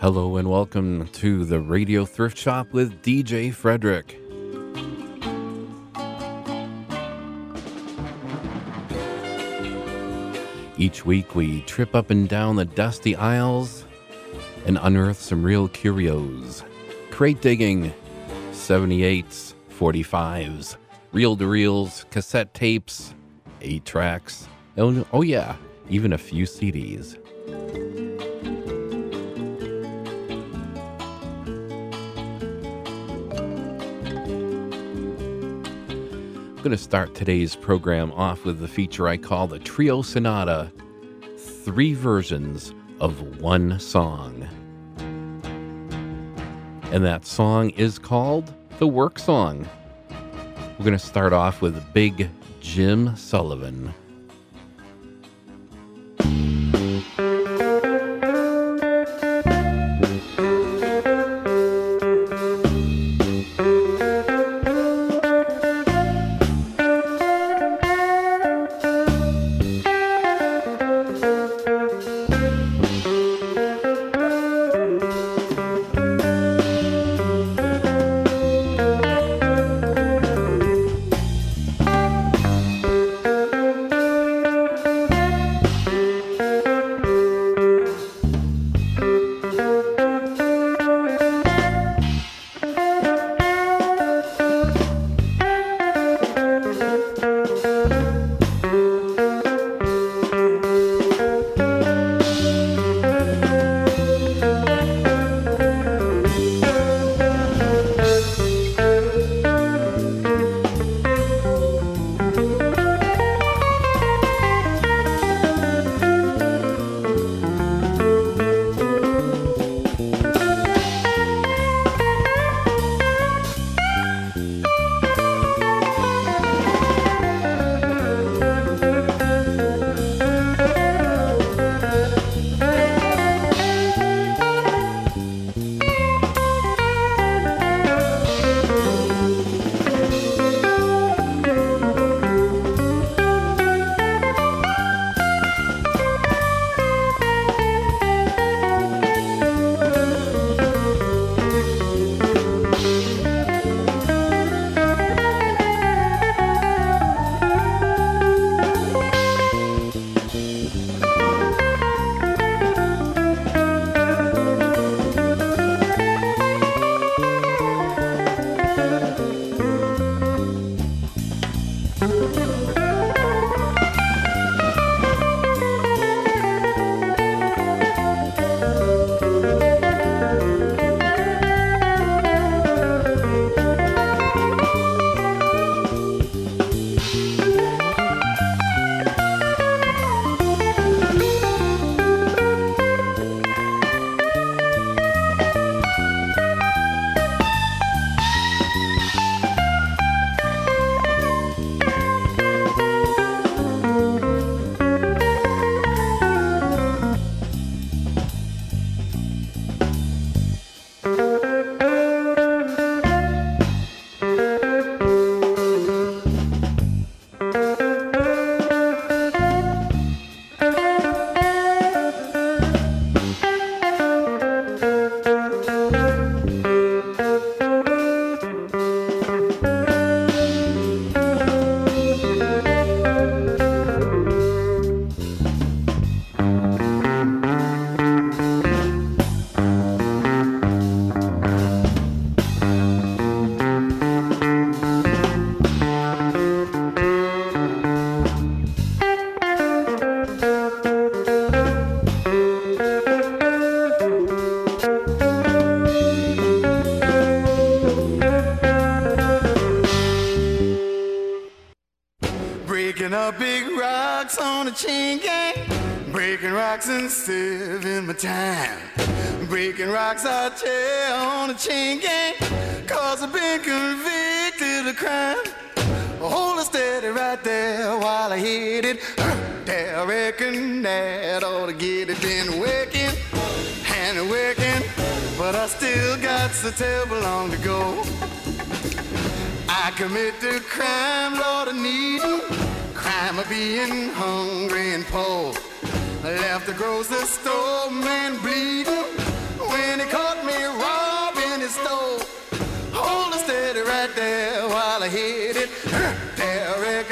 Hello and welcome to the Radio Thrift Shop with DJ Frederick. Each week we trip up and down the dusty aisles and unearth some real curios. Crate digging, 78s, 45s, reel-to-reels, cassette tapes, 8-tracks, oh yeah, even a few CDs. I'm going to start today's program off with the feature I call the Trio Sonata, 3 versions of one song. And that song is called The Work Song. We're going to start off with Big Jim Sullivan. Saving my time, breaking rocks I tear on a chain gang, 'cause I've been convicted of crime. Hold it steady right there while I hit it. There, I reckon that ought to get it. Been working and working, but I still got so terrible long to go. I committed crime, Lord, I need crime of being hungry and poor. I left the grocery store, man, bleeding when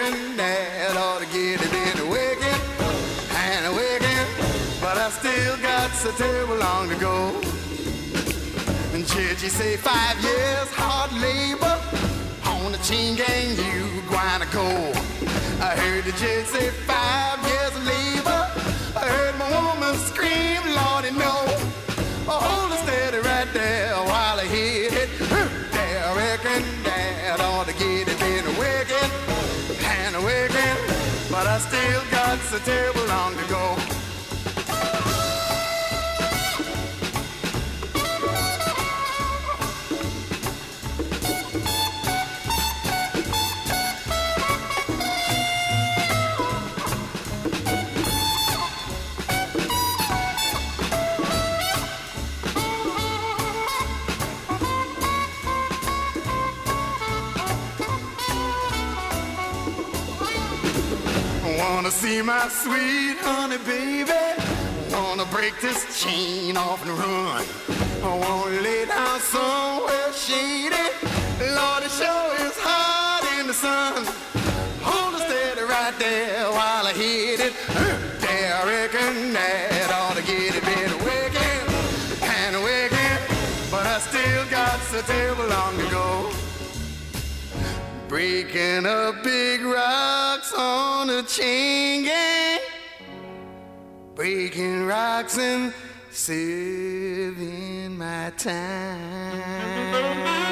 reckon that ought to get it in a wicked and a wicked, but I still got so terrible long to go. And Chichi say 5 years hard labor on the chain gang, you gonna go. I heard the judge say 5 years of labor. I heard my woman scream, Lordy, no. Oh, hold it steady right there while I hit it. There, I reckon that ought to get it in a wicked and a wicked, but I still got so terrible long to go. Wanna see my sweet honey baby, wanna break this chain off and run. I wanna lay down somewhere shady, Lord, it sure is hot in the sun. Hold it steady right there while I hit it. There, I reckon that ought to get it been wicked and wicked, but I still got so terrible long to go. Breaking up big rocks on a chain gang, breaking rocks and saving my time.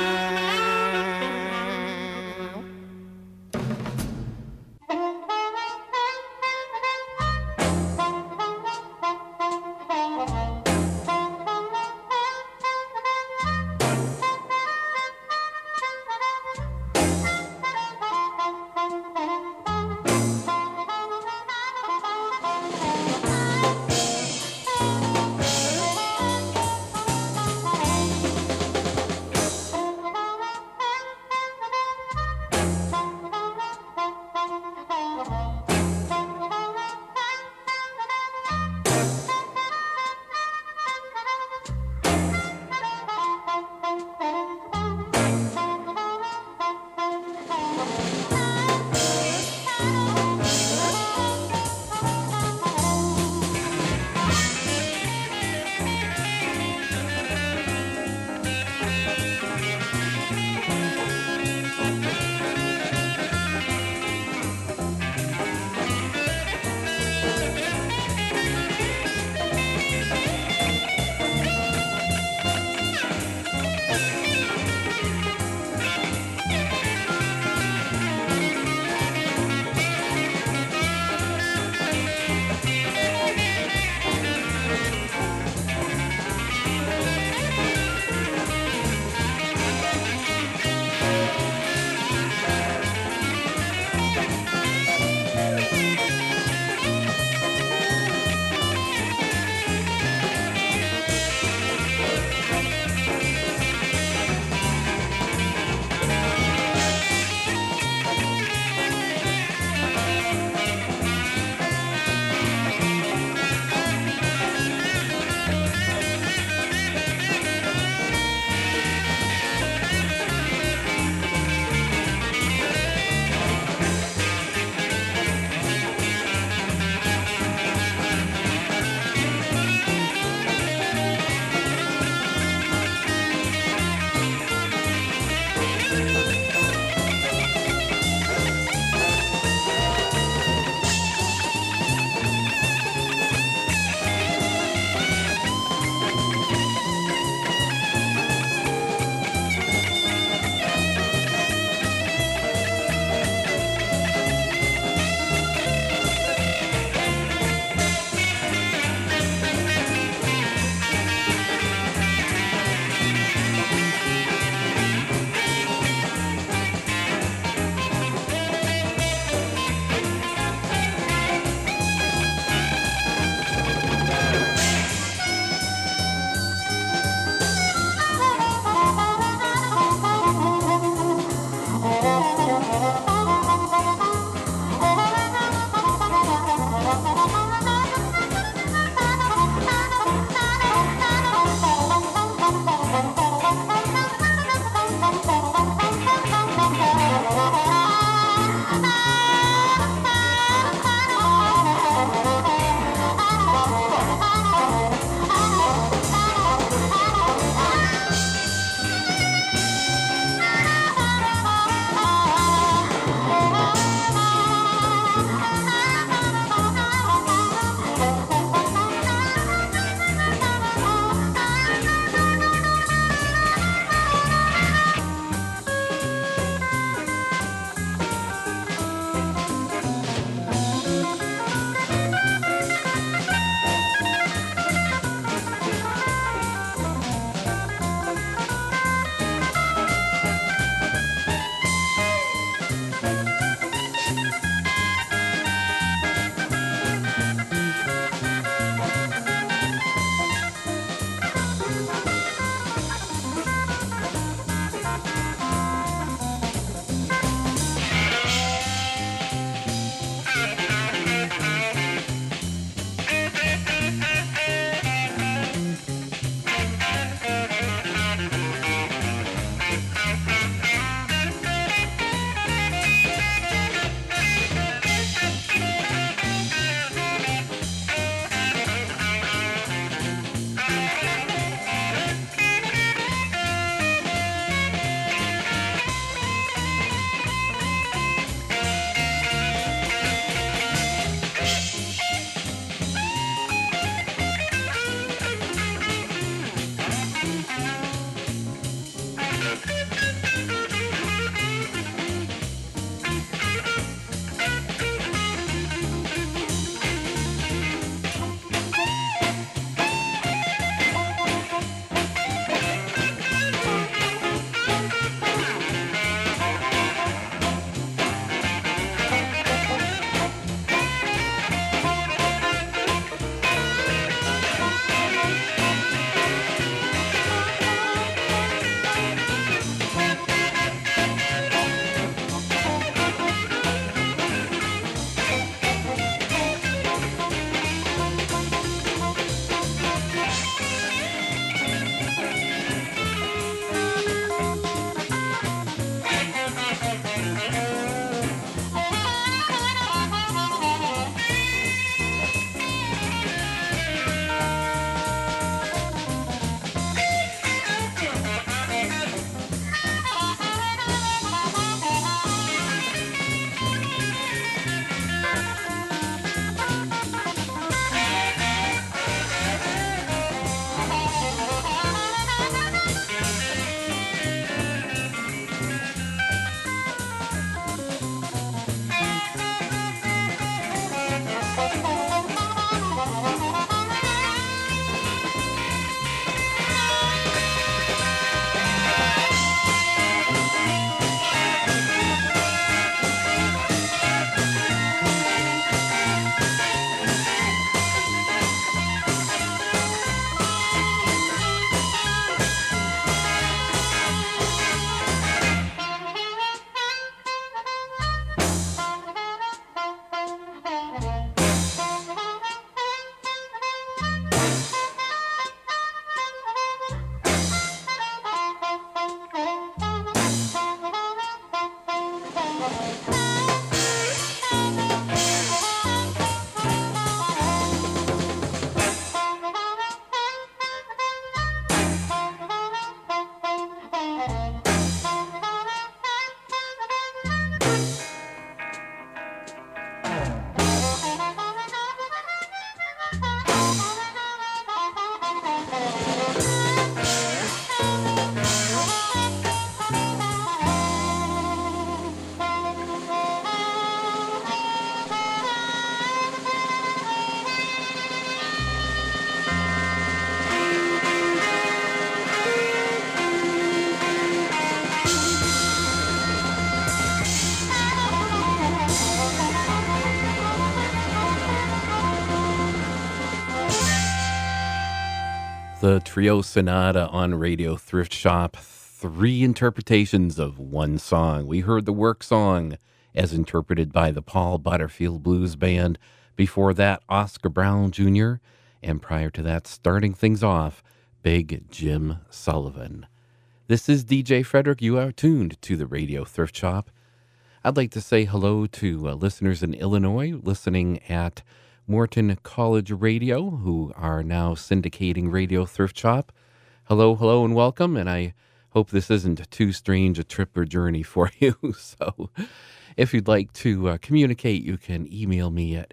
The Trio Sonata on Radio Thrift Shop. 3 interpretations of one song. We heard the work song as interpreted by the Paul Butterfield Blues Band. Before that, Oscar Brown Jr. And prior to that, starting things off, Big Jim Sullivan. This is DJ Frederick. You are tuned to the Radio Thrift Shop. I'd like to say hello to listeners in Illinois listening at Morton College Radio, who are now syndicating Radio Thrift Shop. Hello, hello, and welcome. And I hope this isn't too strange a trip or journey for you. So if you'd like to communicate, you can email me at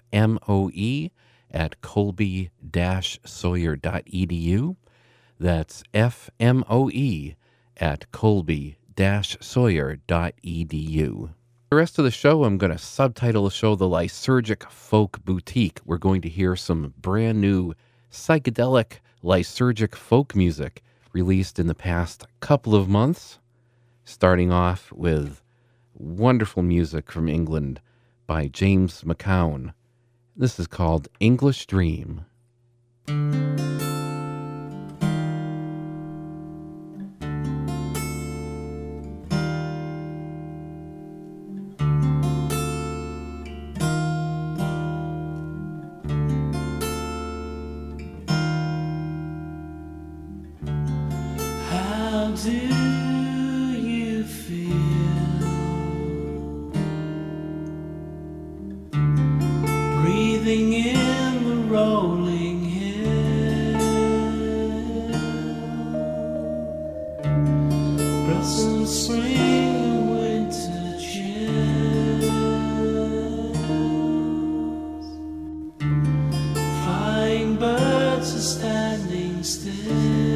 fmoe@colby-sawyer.edu. That's fmoe@colby-sawyer.edu. The rest of the show, I'm going to subtitle the show The Lysergic Folk Boutique. We're going to hear some brand new psychedelic lysergic folk music released in the past couple of months, starting off with wonderful music from England by James McCown. This is called English Dream. Do you feel breathing in the rolling hill, blossom spring and winter chills, flying birds are standing still.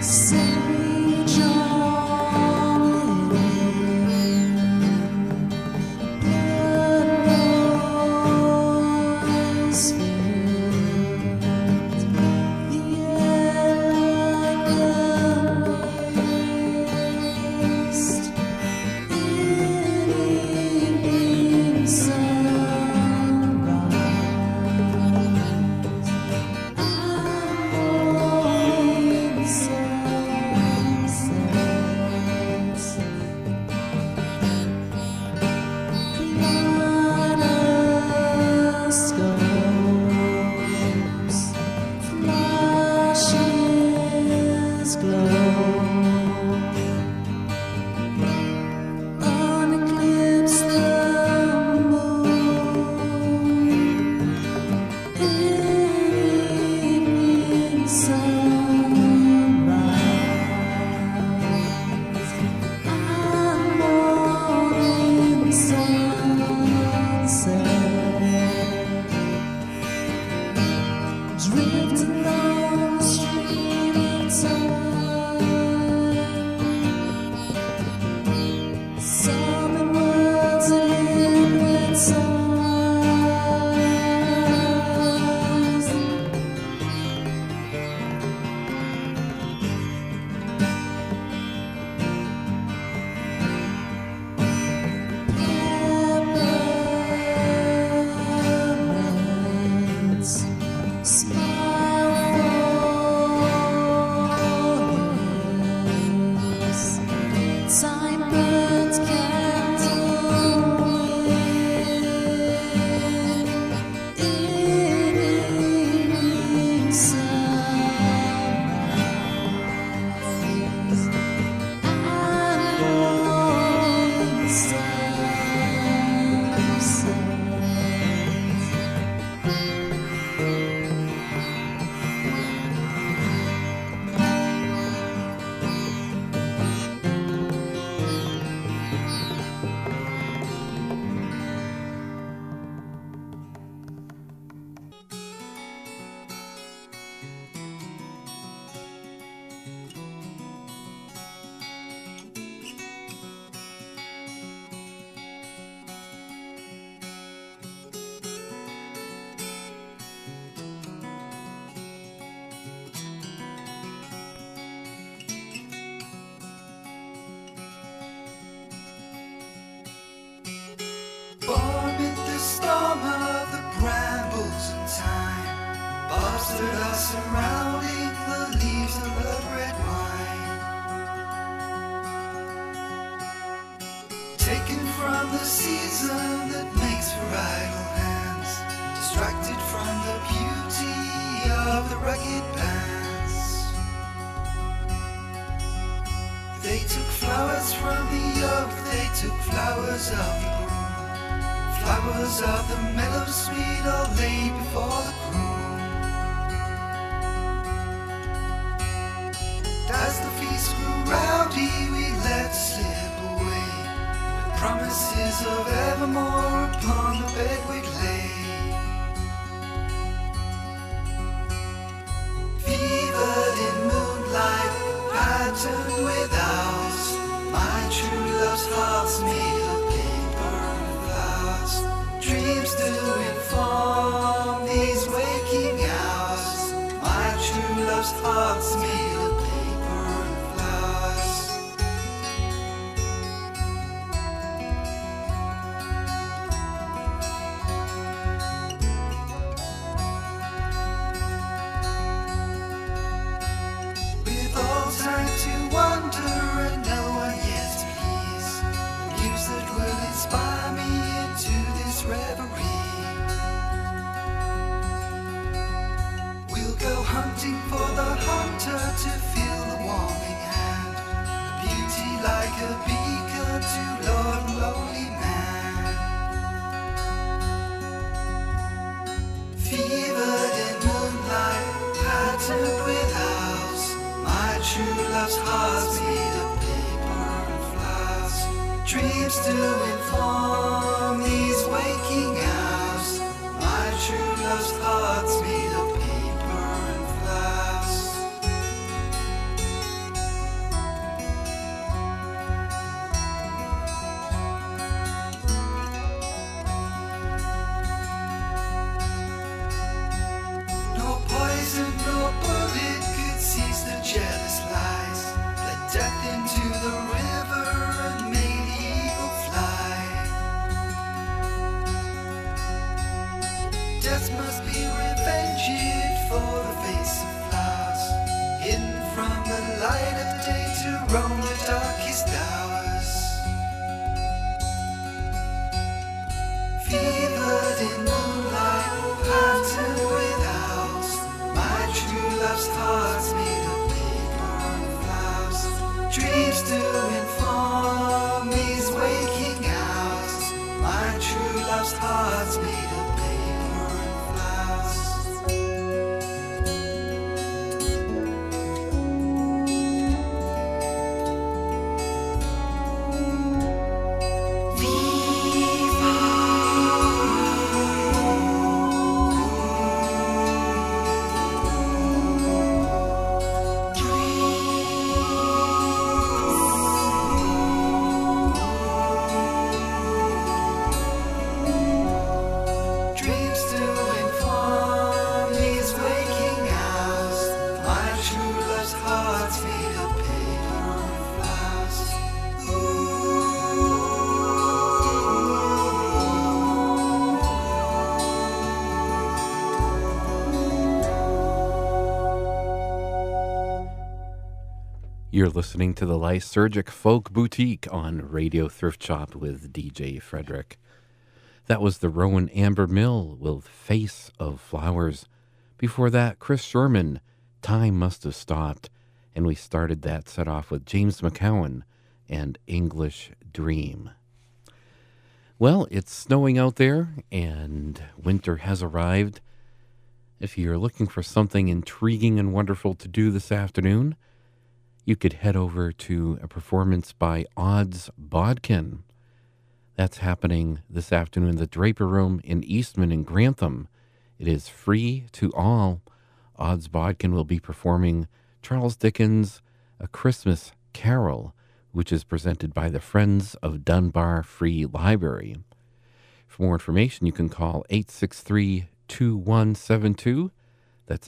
Surrounding the leaves of blood red wine, taken from the season that makes for idle hands, distracted from the beauty of the rugged bands. They took flowers from the oak, they took flowers of the broom, flowers of the meadow sweet, all laid before the groom. As the feast grew rowdy, we let slip away, with promises of evermore upon the bed we'd lay. Fevered in moonlight, patterned with owls, my true love's heart's made of paper and flowers. Dreams do inform these waking hours, my true love's heart's made of hunting for the hunter to feel the warming hand, a beauty like a beacon to Lord and lonely man. Fevered in moonlight, patterned with owls, my true love's heart's made of paper and flowers. Dreams do inform these waking hours, my true love's heart's made of paper. roam the darkest hours, fevered in moonlight, patterned with owls. My true love's heart's made of paper and flowers. Dreams to inform these waking hours. My true love's heart's made of paper and flowers. Dreams to inform these waking hours. My true love's heart's made of paper and flowers. You're listening to the Lysergic Folk Boutique on Radio Thrift Shop with DJ Frederick. That was the Rowan Amber Mill with Face of Flowers. Before that, Chris Sherman, Time Must Have Stopped. And we started that set off with James McCowan and English Dream. Well, it's snowing out there and winter has arrived. If you're looking for something intriguing and wonderful to do this afternoon, you could head over to a performance by Odds Bodkin. That's happening this afternoon in the Draper Room in Eastman in Grantham. It is free to all. Odds Bodkin will be performing Charles Dickens' A Christmas Carol, which is presented by the Friends of Dunbar Free Library. For more information, you can call 863-2172. That's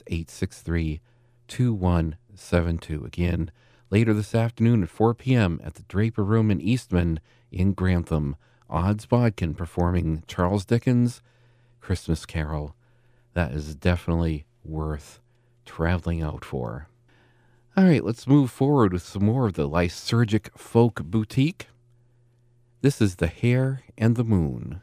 863-2172. Again, later this afternoon at 4 p.m. at the Draper Room in Eastman in Grantham, Odds Bodkin performing Charles Dickens' Christmas Carol. That is definitely worth traveling out for. All right, let's move forward with some more of the Lysergic Folk Boutique. This is The Hare and the Moon.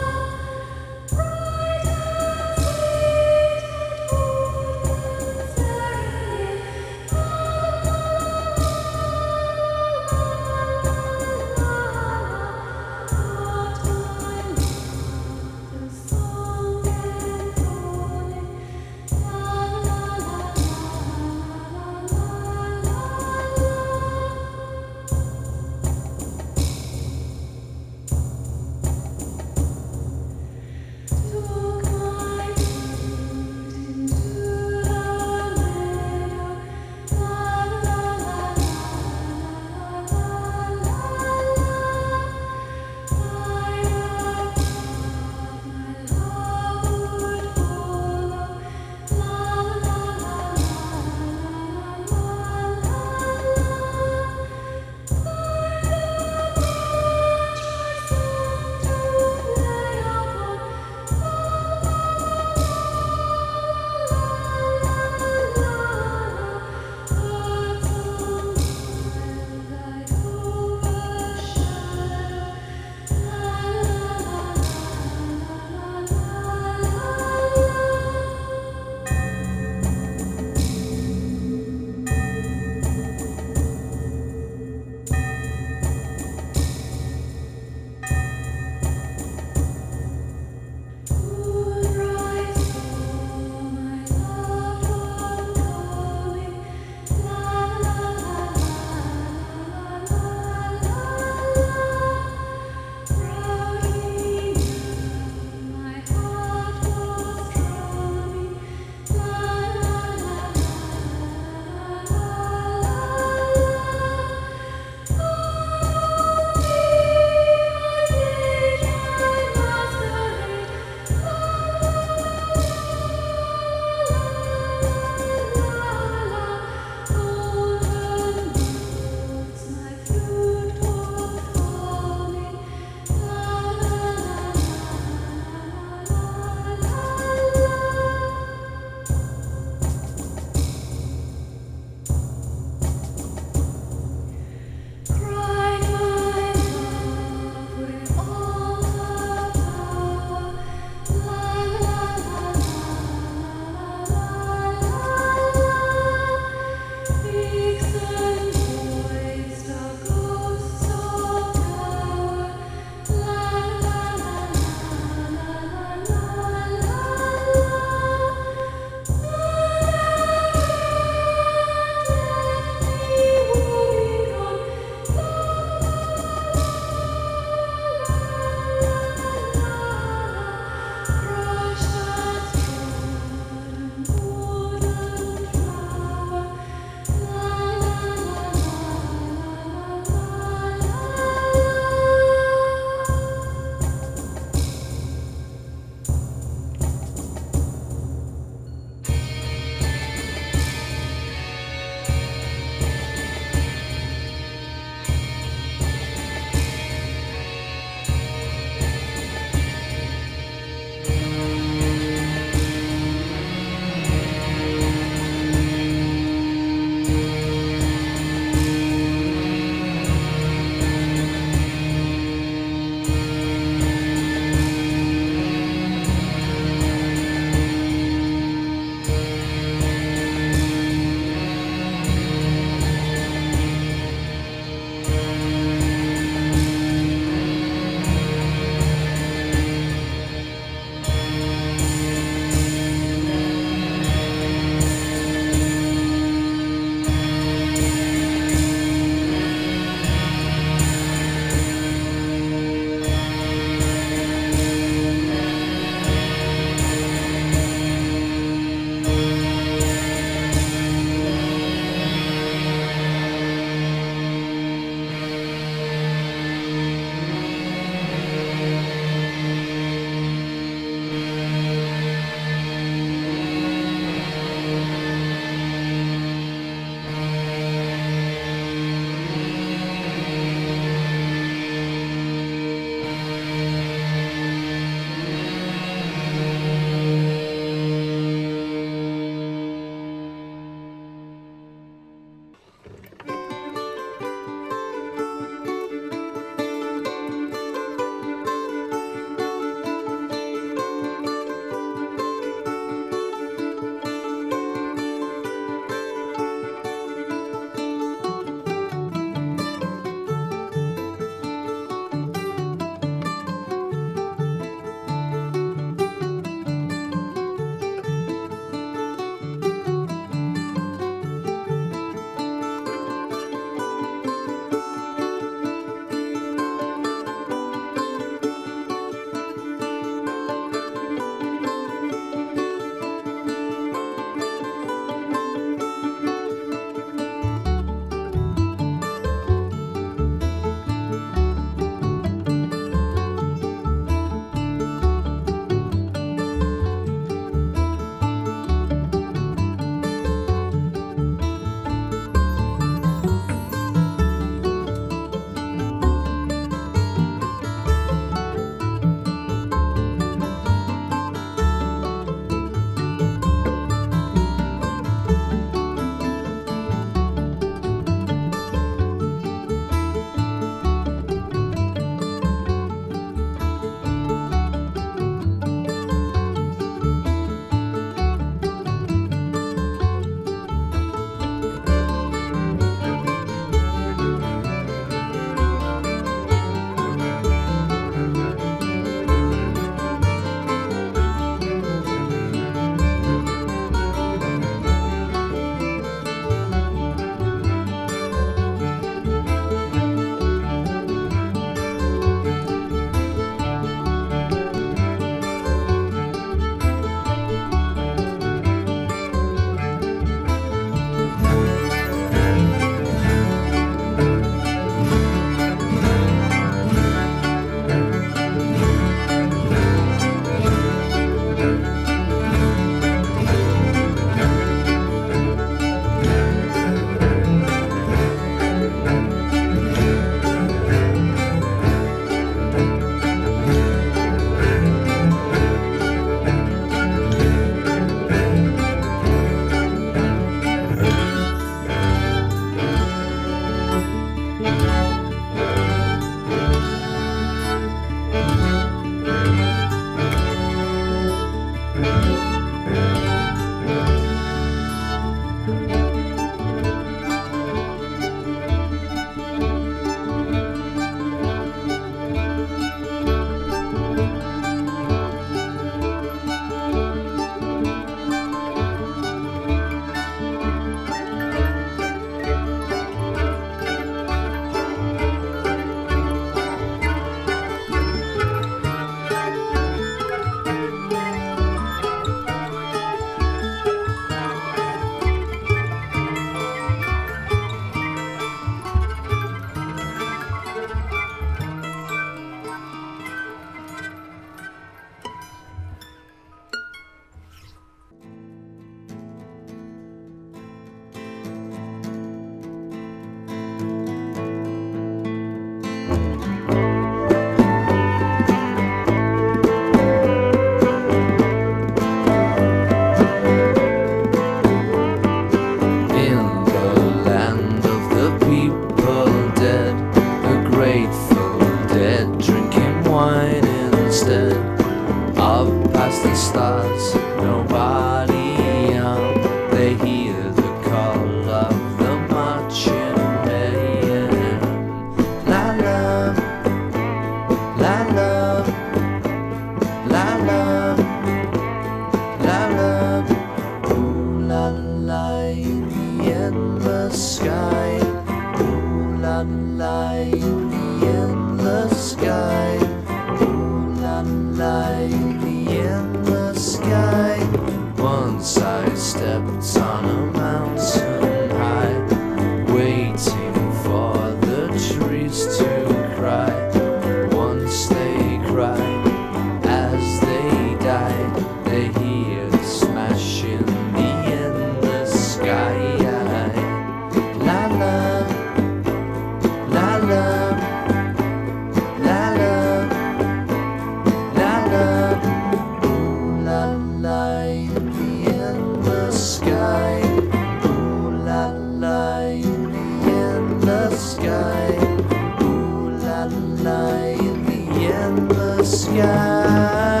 stars, nobody young. They hear the call of the marching band. La la, la la, la la, la la. Ooh la la, in the endless sky. Ooh la la, in the endless sky. Ooh la la, in the endless sky. Once I stepped on a mountain high, waiting for the trees to cry. Once they cried, as they died, they hear the smash in the endless sky. La la, la la, la la, la la. Ooh la la, in the endless sky. Ooh la la, in the endless sky. Ooh la la, in the endless sky.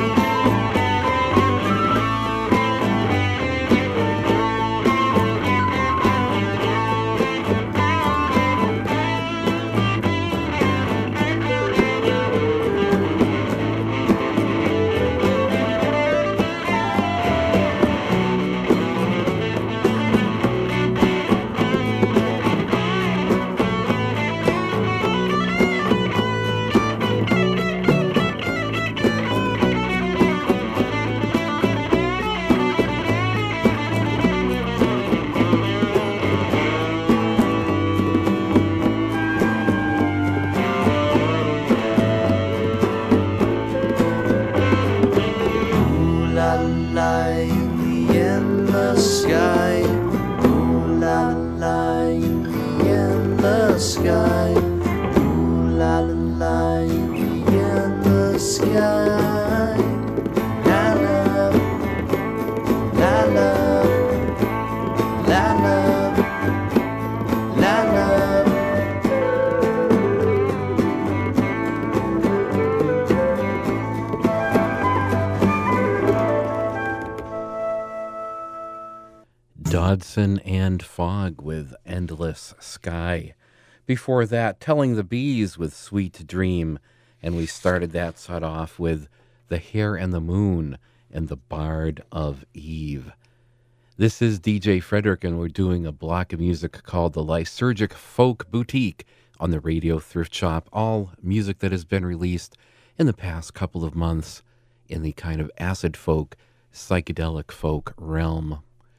Dodson and Fogg with Endless Sky. Before that, Telling the Bees with Sweet Dream. And we started that set off with The Hare and the Moon and The Bard of Eve. This is DJ Frederick, and we're doing a block of music called the Lysergic Folk Boutique on the Radio Thrift Shop. All music that has been released in the past couple of months in the kind of acid folk, psychedelic folk realm.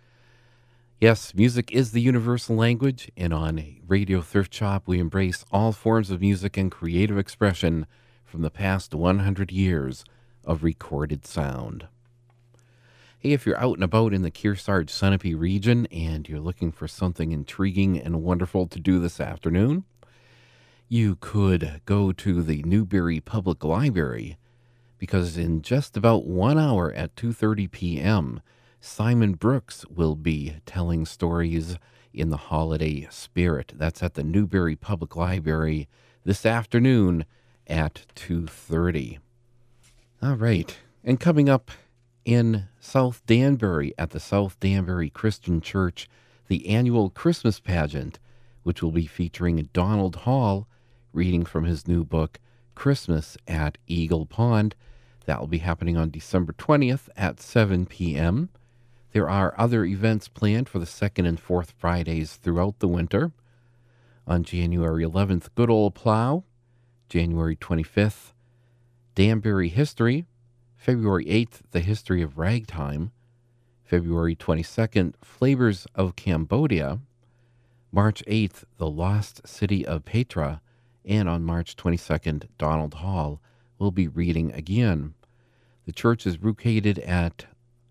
Yes, music is the universal language, and on Radio Thrift Shop, we embrace all forms of music and creative expression from the past 100 years of recorded sound. Hey, if you're out and about in the Kearsarge Sunapee region and you're looking for something intriguing and wonderful to do this afternoon, you could go to the Newberry Public Library, because in just about 1 hour at 2:30 p.m., Simon Brooks will be telling stories in the holiday spirit. That's at the Newberry Public Library this afternoon at 2:30. All right. And coming up in South Danbury at the South Danbury Christian Church, the annual Christmas pageant, which will be featuring Donald Hall reading from his new book, Christmas at Eagle Pond. That will be happening on December 20th at 7 p.m. There are other events planned for the second and fourth Fridays throughout the winter. On January 11th, Good Old Plow. January 25th, Danbury History. February 8th, The History of Ragtime. February 22nd, Flavors of Cambodia. March 8th, The Lost City of Petra. And on March 22nd, Donald Hall will be reading again. The church is located at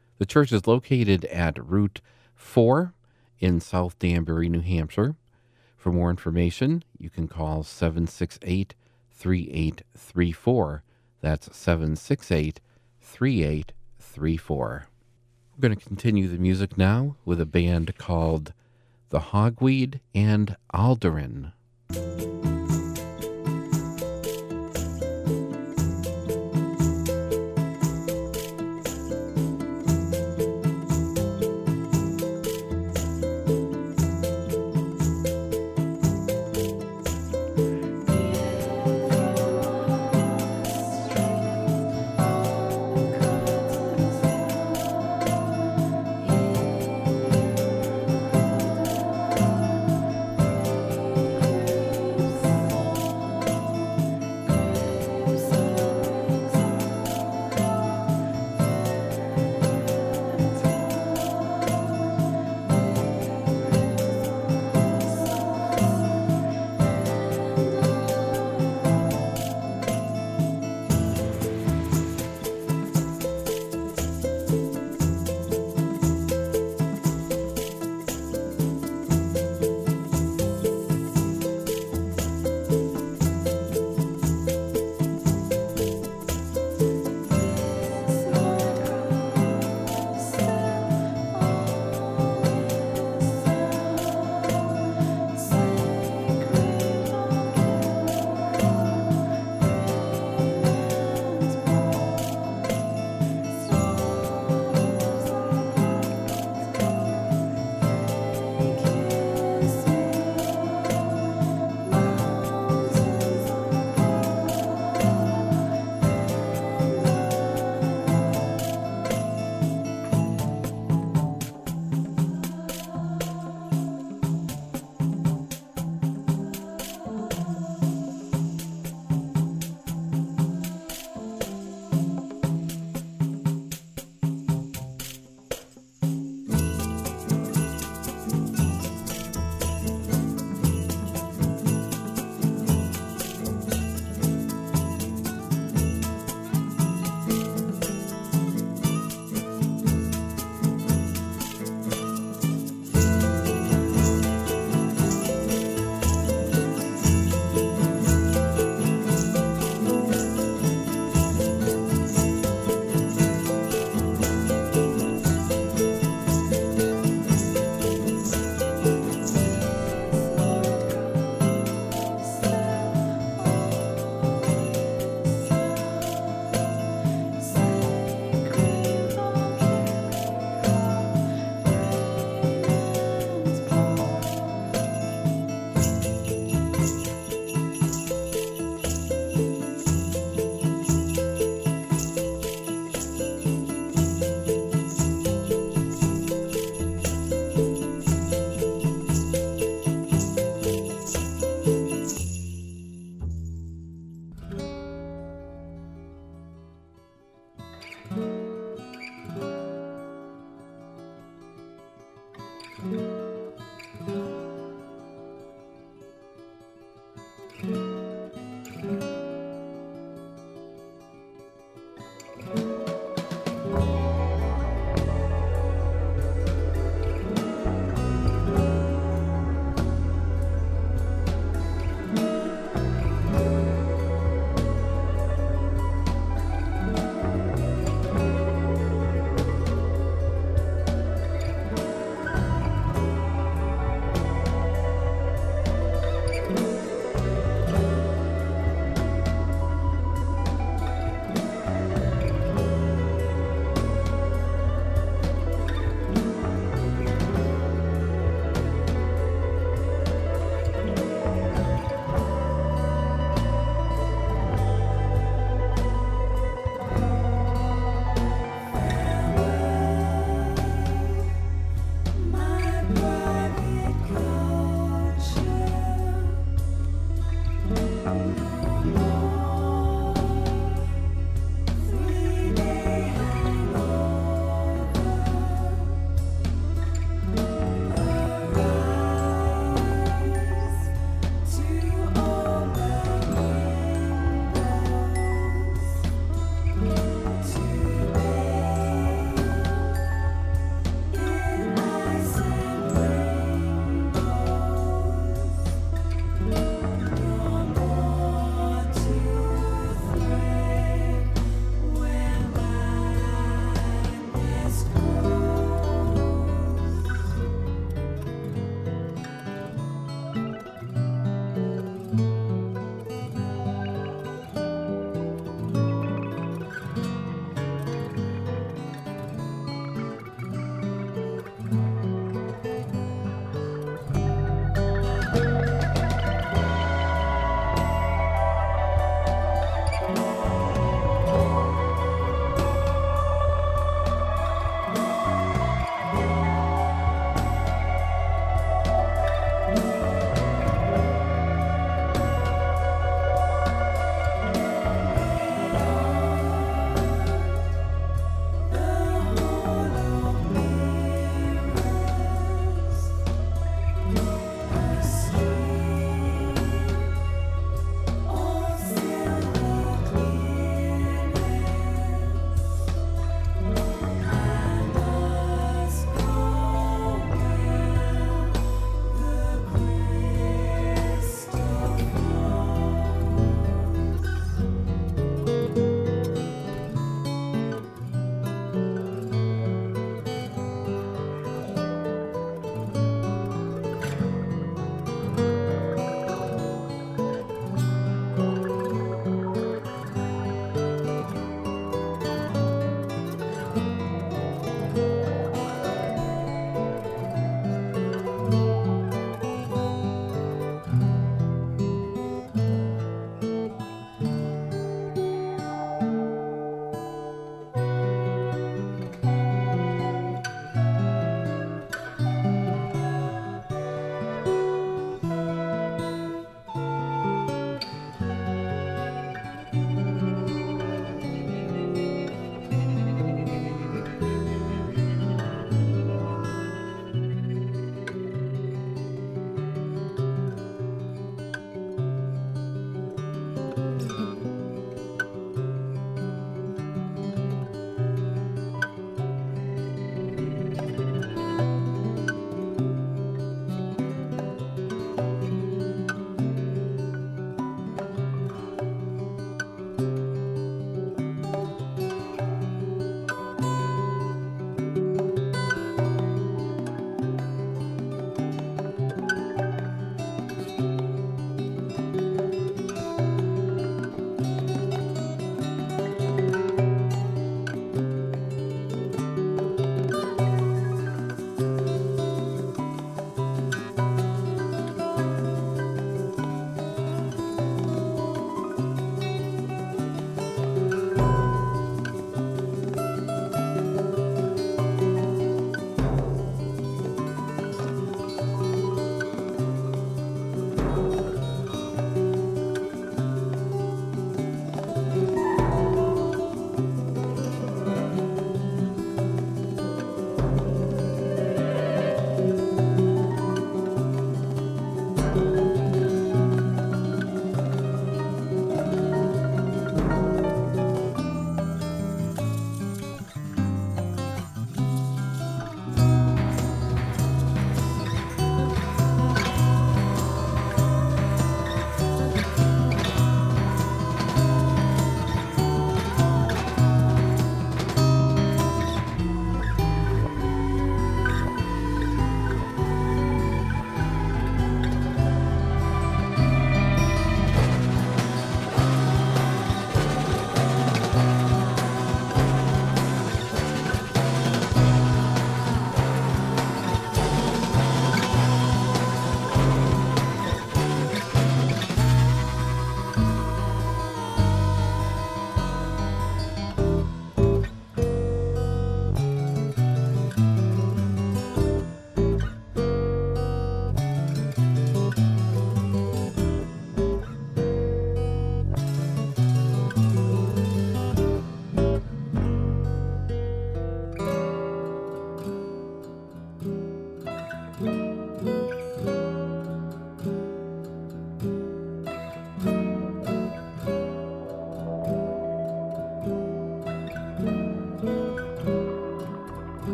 Route 4 in South Danbury, New Hampshire. For more information, you can call 768-3834. That's 768-3834. We're going to continue the music now with a band called The Hogweed, and Alderan.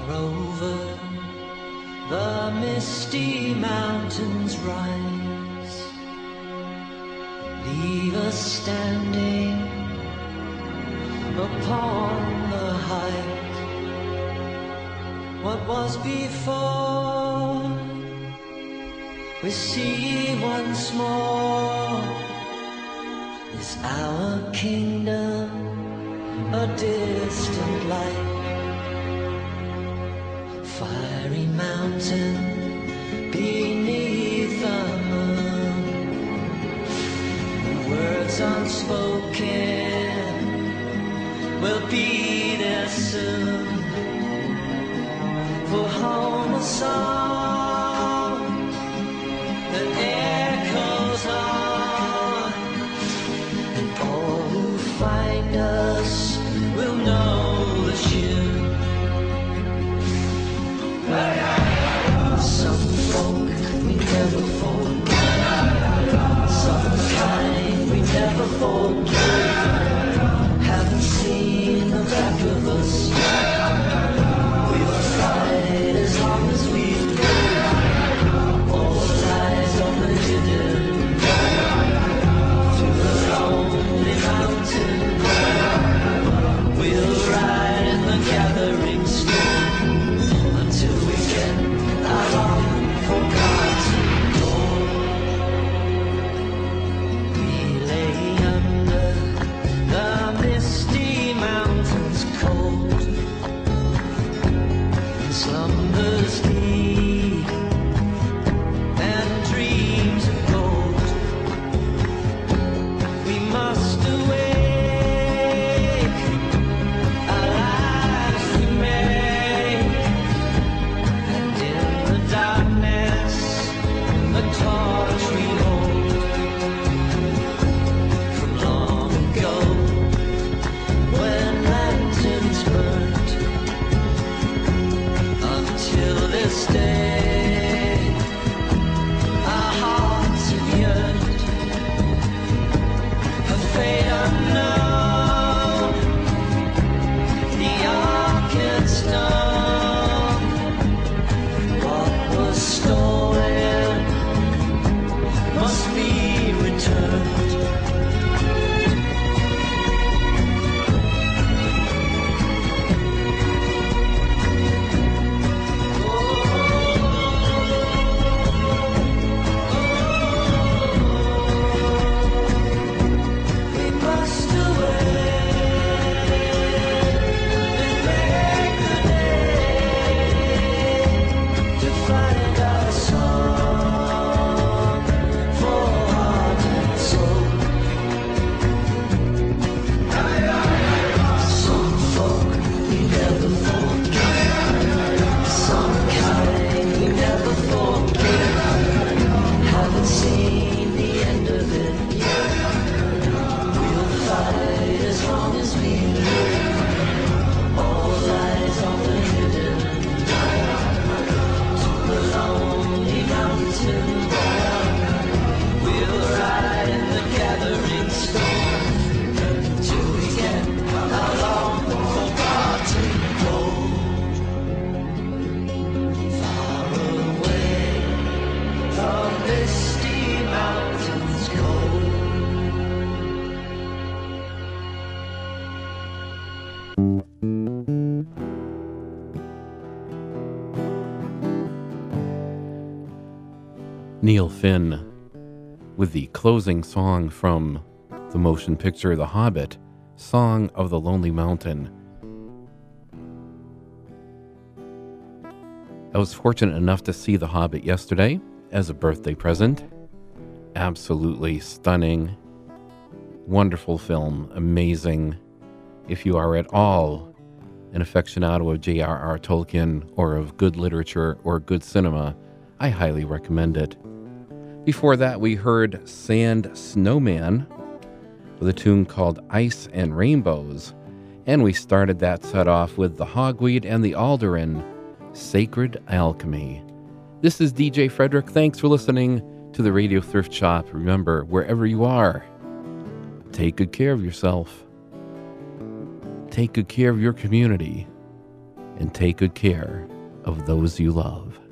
over the misty mountains rise, leave us standing upon the height. What was before, we see once more. Is our kingdom a distant light? Fiery mountain beneath the moon, words unspoken will be there soon. For home a song that echoes on, and all who find us will know the tune. Some folk we never forget, some kind we never forget. Haven't seen the back of us yet. We'll fight as long as we live. All lies on the hidden to the lonely mountain. We'll ride in the gathering storm until we get our long-forgotten goal. We lay under the misty mountains cold, in slumbers deep and dreams of gold. We must awake, our lives we make, and in the darkness a torch we hold from long ago, when lanterns burnt. Until this day our hearts have yearned, a fate unknown, the Arkan stone. What was stolen must be returned. We must away and make the day to find our song for heart and soul. Some folk we never forget, some kind we never forget. Haven't seen the end of it yet. We'll fight as long as we live. All lies on the hidden to the lonely mountain wall. We'll ride in the gathering storm till we get our long forgotten gold. Far away from misty mountains cold. Neil Finn with the closing song from the motion picture The Hobbit, Song of the Lonely Mountain. I was fortunate enough to see The Hobbit yesterday as a birthday present. Absolutely stunning, wonderful film, amazing. If you are at all an aficionado of J.R.R. Tolkien or of good literature or good cinema, I highly recommend it. Before that, we heard Sand Snowman with a tune called Ice and Rainbows, and we started that set off with the Hogweed and the Alderan, Sacred Alchemy. This is DJ Frederick. Thanks for listening to the Radio Thrift Shop. Remember, wherever you are, take good care of yourself. Take good care of your community. and take good care of those you love.